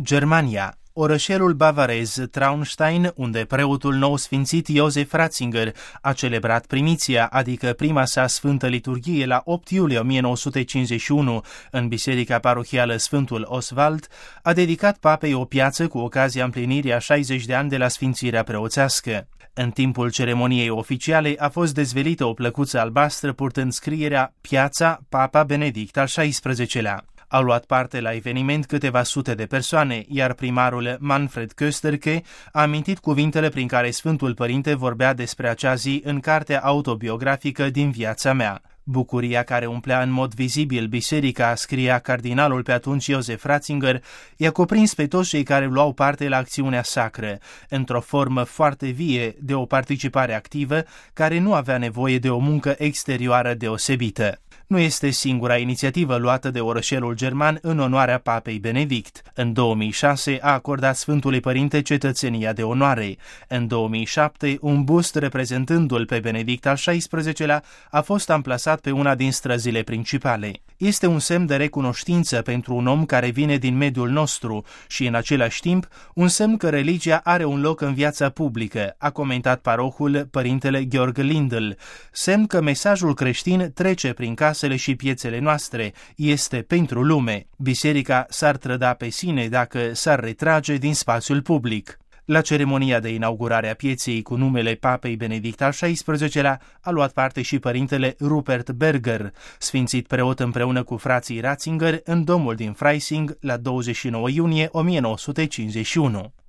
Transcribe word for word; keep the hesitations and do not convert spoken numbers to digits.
Germania. Orășelul bavarez Traunstein, unde preotul nou sfințit Josef Ratzinger a celebrat primiția, adică prima sa sfântă liturghie la opt iulie o mie nouă sute cincizeci și unu în biserica parohială Sfântul Oswald, a dedicat papei o piață cu ocazia împlinirii a șaizeci de ani de la sfințirea preoțească. În timpul ceremoniei oficiale a fost dezvelită o plăcuță albastră purtând scrierea Piața Papa Benedict al șaisprezecelea. Au luat parte la eveniment câteva sute de persoane, iar primarul Manfred Kösterke a amintit cuvintele prin care Sfântul Părinte vorbea despre acea zi în cartea autobiografică Din viața mea. Bucuria care umplea în mod vizibil biserica, scria cardinalul pe atunci Josef Ratzinger, i-a cuprins pe toți cei care luau parte la acțiunea sacră, într-o formă foarte vie de o participare activă care nu avea nevoie de o muncă exterioară deosebită. Nu este singura inițiativă luată de orășelul german în onoarea papei Benedict. În două mii șase a acordat Sfântului Părinte cetățenia de onoare. În două mii șapte, un bust reprezentându-l pe Benedict al șaisprezecelea a fost amplasat pe una din străzile principale. Este un semn de recunoștință pentru un om care vine din mediul nostru și, în același timp, un semn că religia are un loc în viața publică, a comentat parohul Părintele Georg Lindl. Semn că mesajul creștin trece prin casele și piețele noastre, este pentru lume. Biserica s-ar trăda pe sine dacă s-ar retrage din spațiul public. La ceremonia de inaugurare a pieței cu numele papei Benedict al șaisprezecelea a luat parte și părintele Rupert Berger, sfințit preot împreună cu frații Ratzinger în domul din Freising la douăzeci și nouă iunie o mie nouă sute cincizeci și unu.